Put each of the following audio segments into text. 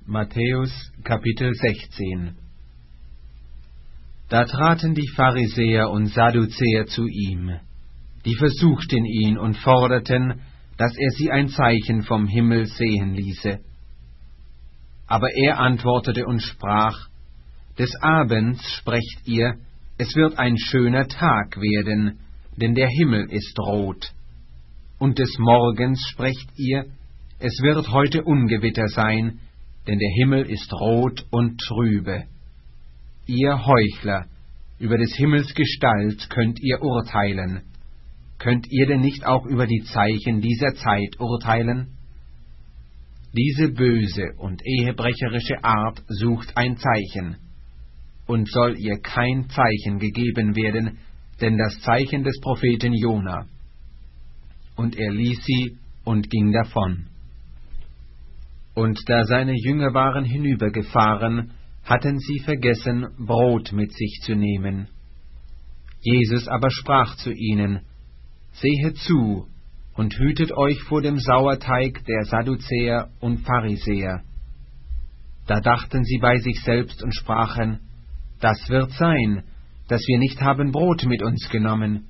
Matthäus Kapitel 16. Da traten die Pharisäer und Sadduzäer zu ihm. Die versuchten ihn und forderten, dass er sie ein Zeichen vom Himmel sehen ließe. Aber er antwortete und sprach: Des Abends sprecht ihr, es wird ein schöner Tag werden, denn der Himmel ist rot. Und des Morgens sprecht ihr, es wird heute Ungewitter sein, denn der Himmel ist rot und trübe. Ihr Heuchler, über des Himmels Gestalt könnt ihr urteilen. Könnt ihr denn nicht auch über die Zeichen dieser Zeit urteilen? Diese böse und ehebrecherische Art sucht ein Zeichen. Und soll ihr kein Zeichen gegeben werden, denn das Zeichen des Propheten Jona. Und er ließ sie und ging davon. Und da seine Jünger waren hinübergefahren, hatten sie vergessen, Brot mit sich zu nehmen. Jesus aber sprach zu ihnen: Sehet zu und hütet euch vor dem Sauerteig der Sadduzäer und Pharisäer. Da dachten sie bei sich selbst und sprachen: Das wird sein, dass wir nicht haben Brot mit uns genommen.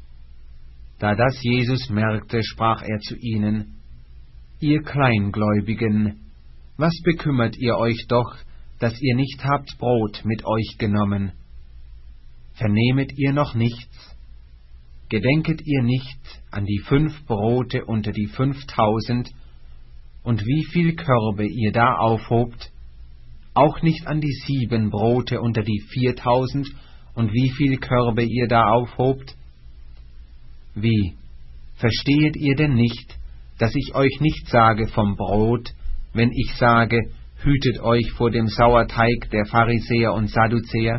Da das Jesus merkte, sprach er zu ihnen: Ihr Kleingläubigen, was bekümmert ihr euch doch, dass ihr nicht habt Brot mit euch genommen? Vernehmet ihr noch nichts? Gedenket ihr nicht an die 5 Brote unter die 5000 und wie viel Körbe ihr da aufhobt? Auch nicht an die 7 Brote unter die 4000 und wie viel Körbe ihr da aufhobt? Wie, verstehet ihr denn nicht, dass ich euch nicht sage vom Brot, wenn ich sage, hütet euch vor dem Sauerteig der Pharisäer und Sadduzäer?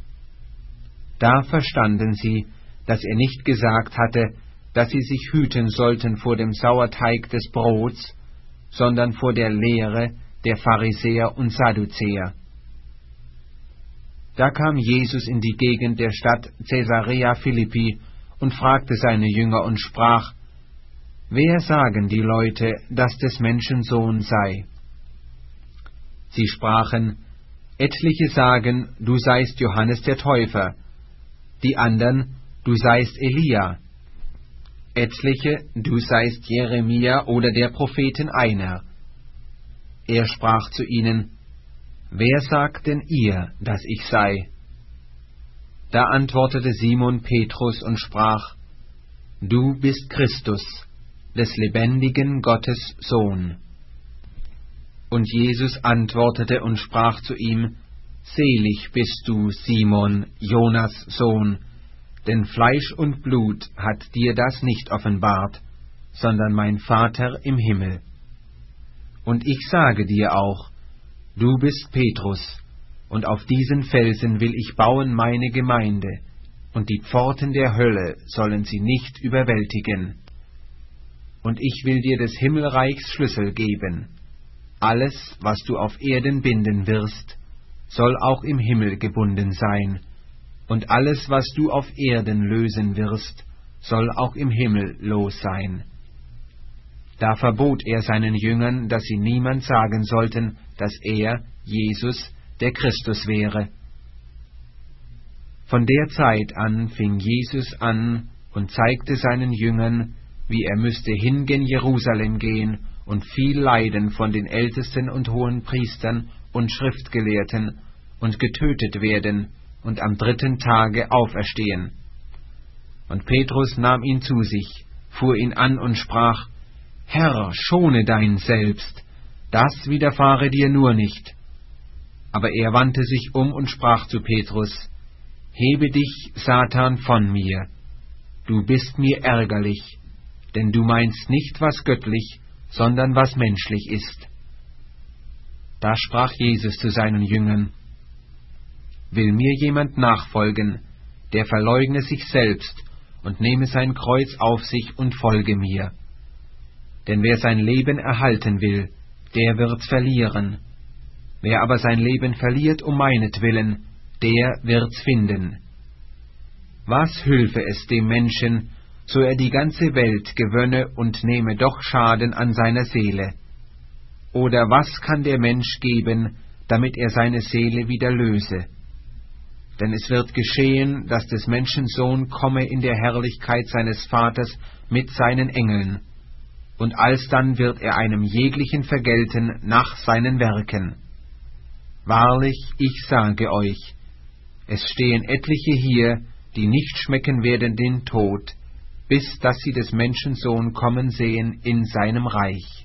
Da verstanden sie, dass er nicht gesagt hatte, dass sie sich hüten sollten vor dem Sauerteig des Brots, sondern vor der Lehre der Pharisäer und Sadduzäer. Da kam Jesus in die Gegend der Stadt Caesarea Philippi und fragte seine Jünger und sprach: Wer sagen die Leute, dass des Menschen Sohn sei? Sie sprachen: Etliche sagen, du seist Johannes der Täufer, die andern, du seist Elia, etliche, du seist Jeremia oder der Propheten einer. Er sprach zu ihnen: Wer sagt denn ihr, dass ich sei? Da antwortete Simon Petrus und sprach: Du bist Christus, des lebendigen Gottes Sohn. Und Jesus antwortete und sprach zu ihm: Selig bist du, Simon, Jonas Sohn, denn Fleisch und Blut hat dir das nicht offenbart, sondern mein Vater im Himmel. Und ich sage dir auch, du bist Petrus, und auf diesen Felsen will ich bauen meine Gemeinde, und die Pforten der Hölle sollen sie nicht überwältigen. Und ich will dir des Himmelreichs Schlüssel geben. Alles, was du auf Erden binden wirst, soll auch im Himmel gebunden sein, und alles, was du auf Erden lösen wirst, soll auch im Himmel los sein. Da verbot er seinen Jüngern, dass sie niemand sagen sollten, dass er, Jesus, der Christus wäre. Von der Zeit an fing Jesus an und zeigte seinen Jüngern, wie er müsste hingehen Jerusalem gehen und viel leiden von den Ältesten und Hohenpriestern und Schriftgelehrten und getötet werden und am 3. Tage auferstehen. Und Petrus nahm ihn zu sich, fuhr ihn an und sprach: Herr, schone dein Selbst, das widerfahre dir nur nicht. Aber er wandte sich um und sprach zu Petrus: Hebe dich, Satan, von mir, du bist mir ärgerlich, denn du meinst nicht, was göttlich, sondern was menschlich ist. Da sprach Jesus zu seinen Jüngern: Will mir jemand nachfolgen, der verleugne sich selbst und nehme sein Kreuz auf sich und folge mir. Denn wer sein Leben erhalten will, der wird's verlieren. Wer aber sein Leben verliert um meinetwillen, der wird's finden. Was hülfe es dem Menschen, so er die ganze Welt gewönne und nehme doch Schaden an seiner Seele? Oder was kann der Mensch geben, damit er seine Seele wieder löse? Denn es wird geschehen, dass des Menschen Sohn komme in der Herrlichkeit seines Vaters mit seinen Engeln, und alsdann wird er einem jeglichen vergelten nach seinen Werken. Wahrlich, ich sage euch, es stehen etliche hier, die nicht schmecken werden den Tod, bis dass sie des Menschen Sohn kommen sehen in seinem Reich.